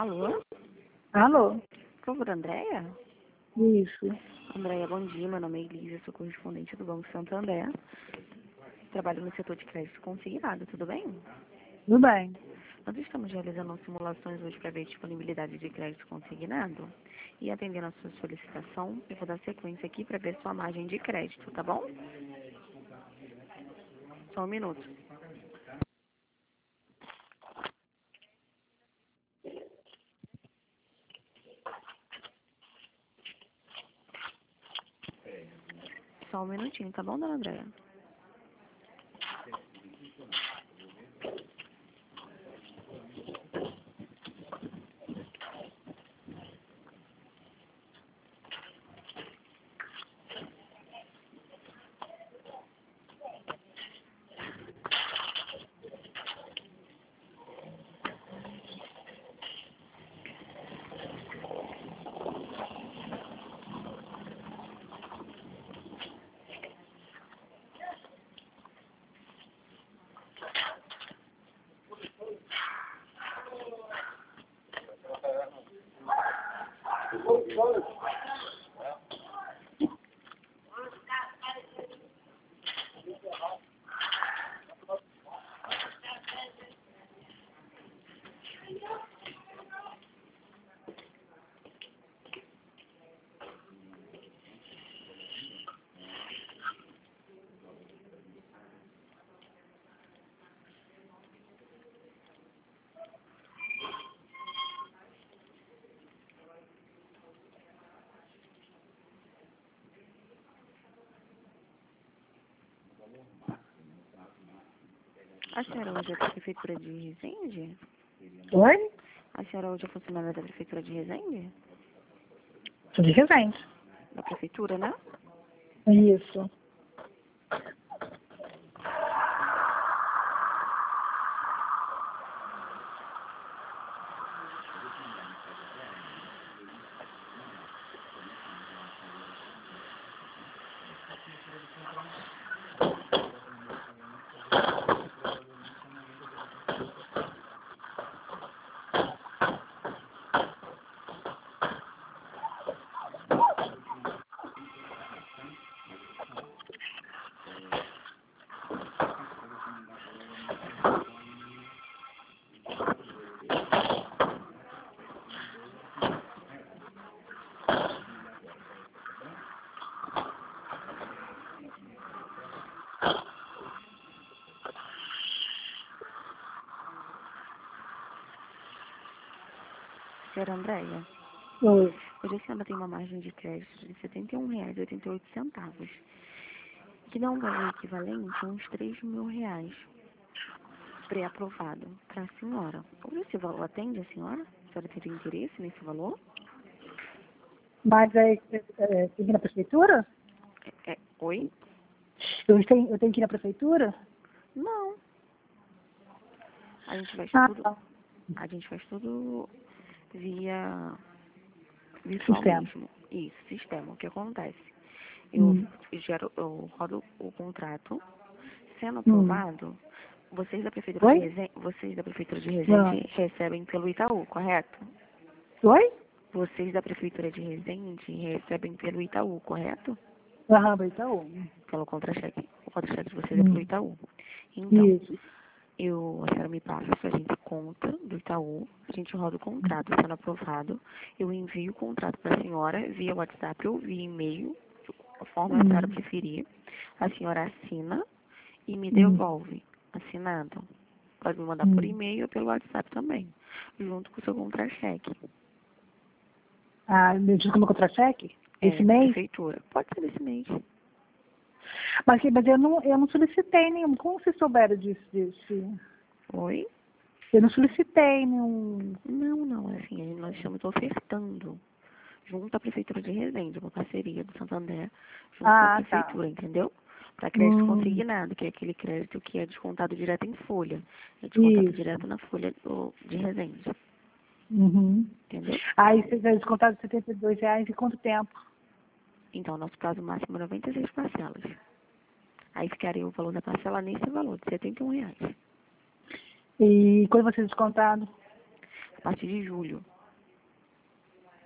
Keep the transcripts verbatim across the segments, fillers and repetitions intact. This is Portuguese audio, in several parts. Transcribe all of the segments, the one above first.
Alô? Alô? Por favor, Andréia? Isso. Andréia, bom dia. Meu nome é Elisa, sou correspondente do Banco Santander. Trabalho no setor de crédito consignado, tudo bem? Tudo bem. Nós estamos realizando simulações hoje para ver a disponibilidade de crédito consignado. E atendendo a sua solicitação, eu vou dar sequência aqui para ver sua margem de crédito, tá bom? Só um minuto. Só um minutinho, tá bom, dona Andréia? A senhora hoje é da Prefeitura de Resende? Oi? A senhora hoje é funcionária da Prefeitura de Resende? Sou de Resende. Da Prefeitura, né? Isso. Senhora Andréia, Oi. hoje a senhora tem uma margem de crédito de setenta e um reais e oitenta e oito centavos, que dá um valor equivalente a uns três mil reais, pré-aprovado para a senhora. Hoje esse valor atende a senhora? A senhora teria interesse nesse valor? Mas é, é, é, tem que ir na prefeitura? É, é, oi? Eu tenho, eu tenho que ir na prefeitura? Não. A gente faz Ah, tudo, tá. a gente faz tudo via virtual Sistema. mesmo. Isso, sistema. O que acontece? Eu Hum. gero, eu rodo o contrato, sendo Hum. aprovado, vocês da Prefeitura de Oi? Resende, vocês da Prefeitura de Não. Resende recebem pelo Itaú, correto? Oi? Vocês da Prefeitura de Resende recebem pelo Itaú, correto? Aham, Itaú. Pelo contra-cheque. O contra-cheque de vocês é pelo Hum. Itaú. Então, Isso. eu, a senhora me passa a gente conta do Itaú, a gente roda o contrato sendo aprovado, eu envio o contrato para a senhora via WhatsApp ou via e-mail, a forma que a senhora Hum. preferir. A senhora assina e me Hum. devolve, assinado. Pode me mandar por Hum. e-mail ou pelo WhatsApp também, junto com o seu contra-cheque. Ah, me diz como contra-cheque? Esse É, da mês? prefeitura. Pode ser desse mês. Mas, mas eu, não, eu não solicitei nenhum. Como vocês souberam disso? disso? Oi? Eu não solicitei nenhum. Não, não, assim, nós estamos ofertando junto à Prefeitura de Resende, uma parceria do Santander, junto com a Ah, tá. Prefeitura, entendeu? Para crédito Hum. consignado, que é aquele crédito que é descontado direto em folha. É descontado Isso. direto na folha do, de Resende, Uhum. entendeu? Aí vocês vão descontar de setenta e dois reais em quanto tempo? Então, nosso prazo máximo é noventa e seis parcelas. Aí ficaria o valor da parcela nesse valor, de setenta e um reais. E quando vai ser descontado? A partir de julho.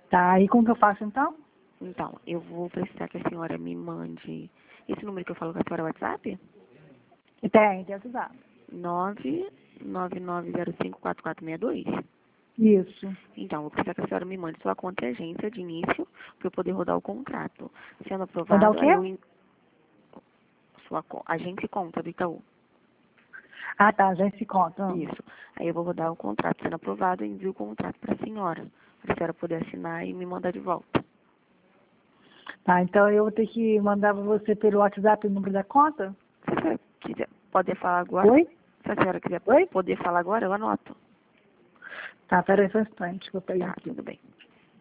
Tá, e como que eu faço então? Então, eu vou precisar que a senhora me mande esse número que eu falo com a senhora, WhatsApp? Tem, tem usar. nove nove nove zero cinco quatro quatro seis dois. Isso. Então, vou precisar que a senhora me mande sua conta e agência de início para eu poder rodar o contrato. Sendo Vou dar o aprovado, quê? aí eu... en- Sua co- agência e conta do Itaú. Ah, tá, já se conta. Isso. Aí eu vou rodar o contrato. Sendo aprovado, eu envio o contrato para a senhora. Para a senhora poder assinar e me mandar de volta. Tá, então eu vou ter que mandar pra você pelo WhatsApp o número da conta? Se a senhora quiser poder falar agora, Oi? se a senhora quiser Oi? poder falar agora, eu anoto. Tá, peraí só um instante que eu peguei Tá, aqui. tudo bem.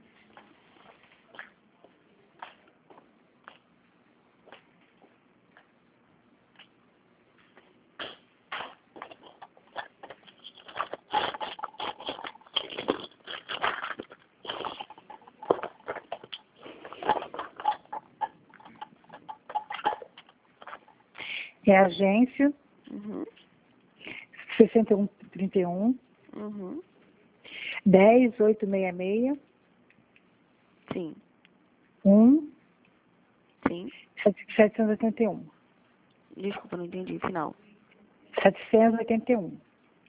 É a agência Uhum. sessenta e um trinta e um, Uhum. dez, oitocentos e sessenta e seis, Sim. um, Sim. setecentos e oitenta e um. Desculpa, não entendi o final. setecentos e oitenta e um.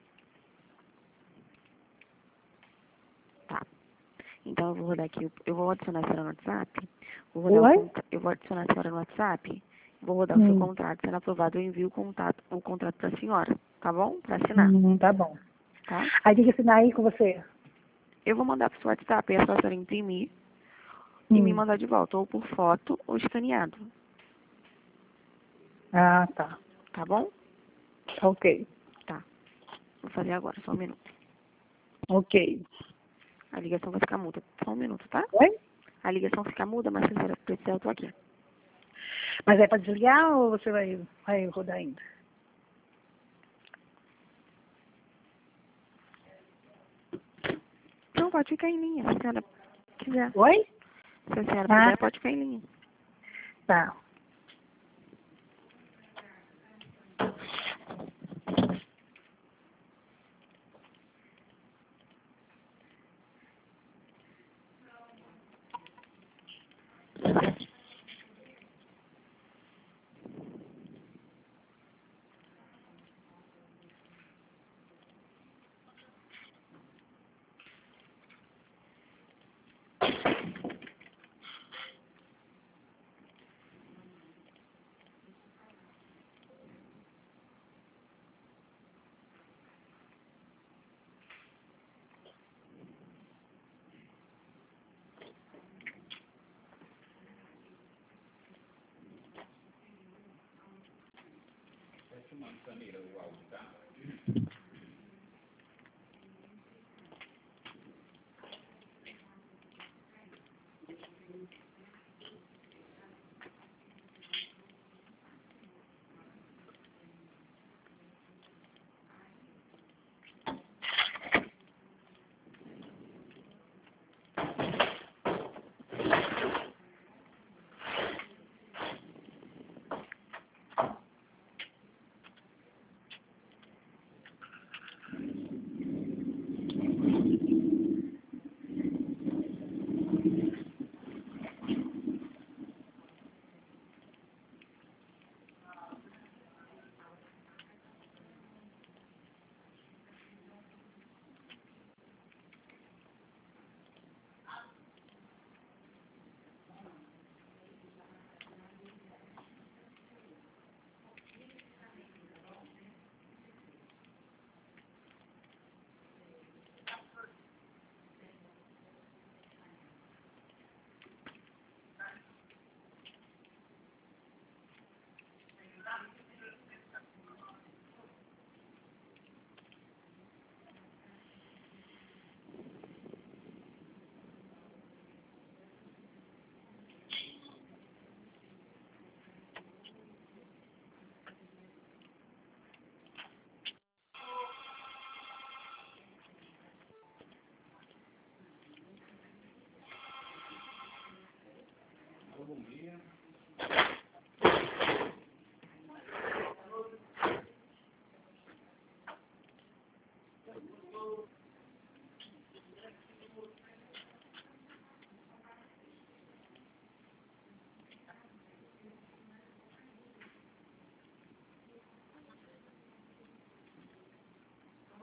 Tá. Então eu vou rodar aqui, o- eu vou adicionar a senhora no WhatsApp. Vou rodar o Oi? contra... Eu vou adicionar a senhora no WhatsApp. Vou rodar o seu Hum, contrato. Sendo aprovado, eu envio o contrato, o contrato para a senhora. Tá bom? Para assinar. hum, tá bom. Tá? Aí tem que assinar aí com você? Eu vou mandar para o seu WhatsApp. É só a senhora imprimir e me Hum. mandar de volta. Ou por foto ou escaneado. Ah, tá. Tá bom? Ok. Tá. Vou fazer agora. Só um minuto. Ok. A ligação vai ficar muda. Só um minuto, tá? Oi? A ligação fica muda, mas se a senhora precisar, eu tô aqui. Mas é para desligar ou você vai, vai rodar ainda? Não, pode ficar em linha, se a senhora quiser. Oi? Se a senhora Ah, puder, pode ficar em linha. tá.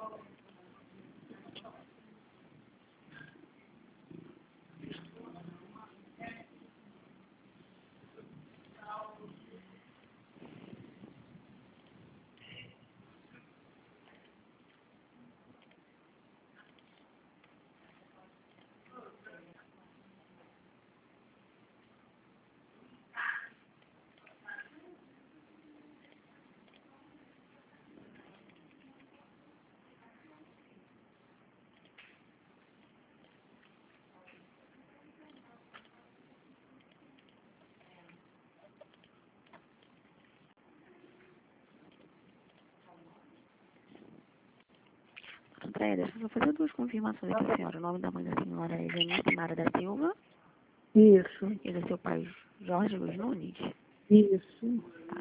Andréia, deixa eu só fazer duas confirmações aqui, a senhora. O nome da mãe da senhora é Janice Mara da Silva. Isso, E do seu pai, Jorge Luiz Nunes. isso. Tá.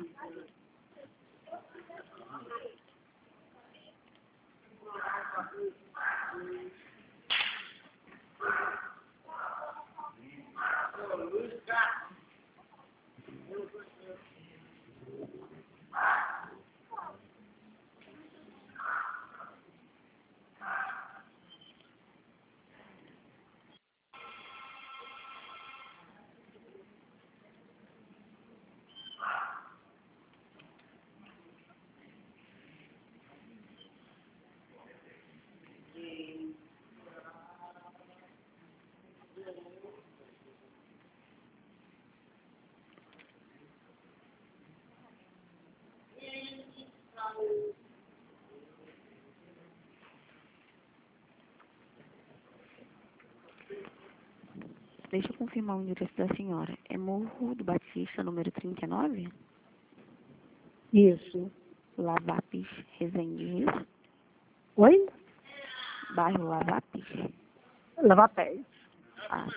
Deixa eu confirmar o endereço da senhora. É Morro do Batista, número trinta e nove? Isso. Lavapes, Resende, isso? Oi? Bairro Lavapes? Lavar pés. Ah,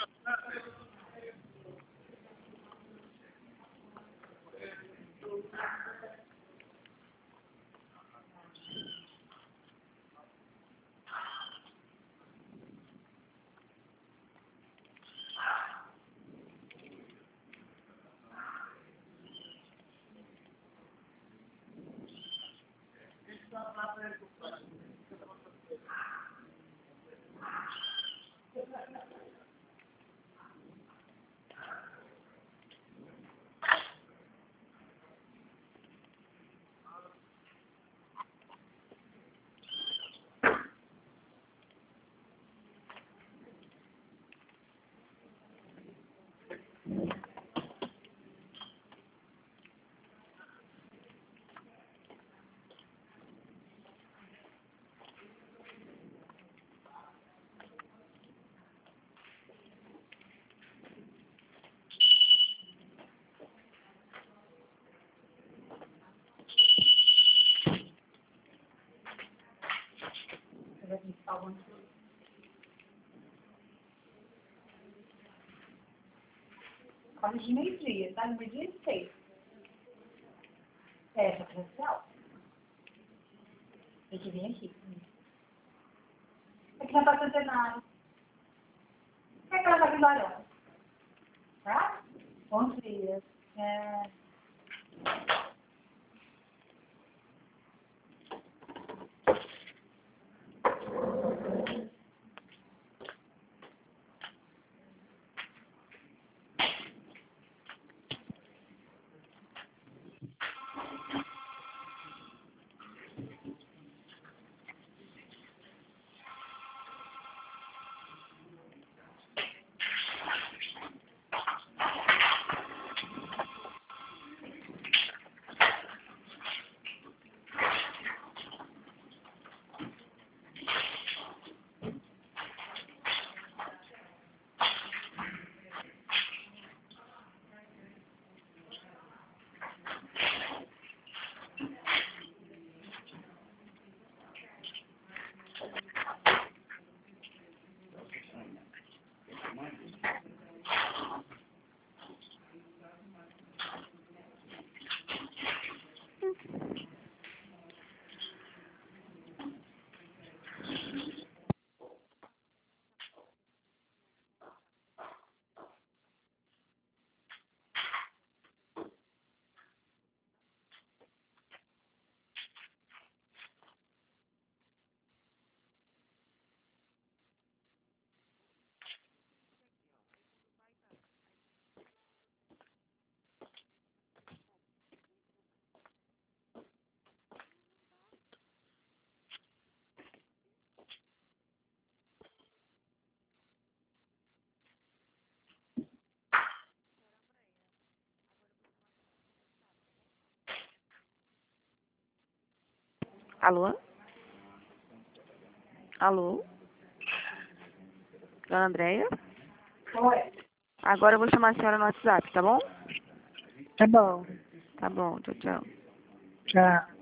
Fala de meio-dia, tá? No meio-dia e seis. É, referencial. Tem que vir aqui. Aqui na Praça Centenário. É aquela da Vilarão. Tá? Bom dia. É... Alô? Alô? Dona Andréia? Oi. Agora eu vou chamar a senhora no WhatsApp, tá bom? Tá bom. Tá bom, tchau, tchau. Tchau.